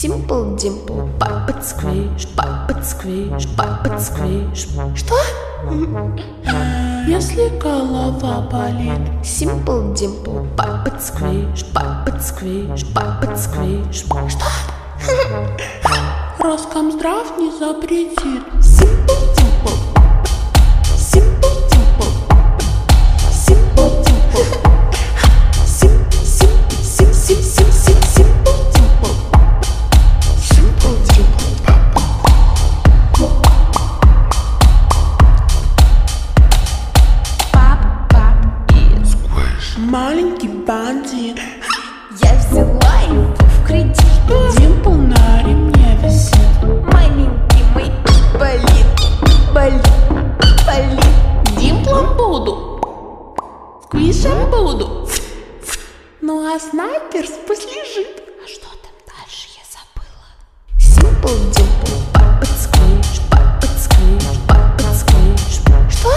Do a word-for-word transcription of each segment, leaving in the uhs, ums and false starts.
Simple Dimple, pop it squish, pop it squish, pop it squish. Что? Если голова болит. Simple Dimple, pop it squish, pop it squish, pop it squish. Что? Роскомздрав не запретит. Simple Dimple, Simple Dimple, Simple Dimple, Simple, Simple, Simple, Simple, Simple Dimple, Simple Dimple. Пап, пап и Squish. Маленький бандит. я взяла его в кредит. Димпл на ремне висит. Маленький мой болит, болит, болит. Димплом буду, сквишем буду. Ну а снайпер пусть лежит. А что там дальше, я забыла. Simple Dimple, pop it squish, pop it squish, pop it squish. Что?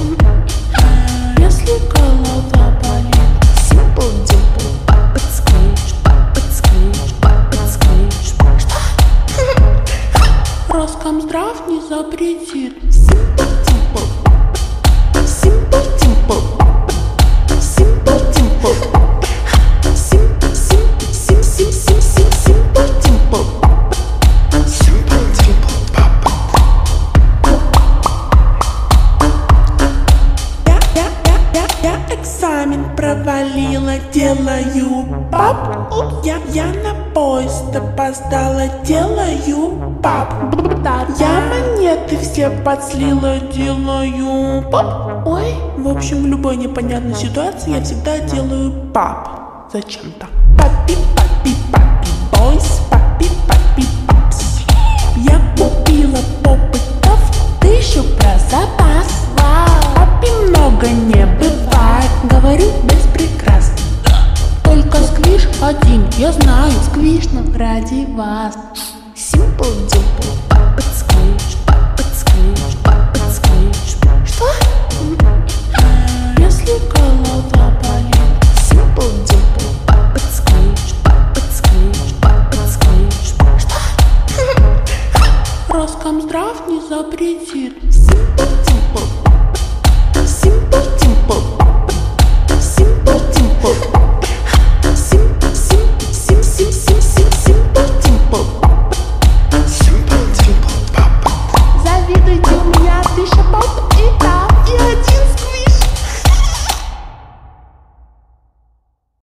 Если голова болит. Simple Dimple, pop it squish, pop it squish, pop it squish. Что? Роскомздрав не запретит. Simple Dimple, Simple Dimple, Simple Dimple, Simple, Simple, Sim, Sim, Sim, Sim, Simple Dimple, Simple Dimple, Papa. Я, я, я, я, я экзамен провалила, делаю пап. Уп, я, я на поезд опоздала, делаю пап. Я монеты все подслила, делаю пап. Ой, в общем, в любой непонятной ситуации я всегда делаю пап. Зачем-то. Папи, папи, папи, бойс, папи, папи, папс. Я купила попытов, тысячу про запас. Папи много не бывает, говорю без прикрас. Только сквиш один, я знаю, сквишно ради вас. Simple Dimple,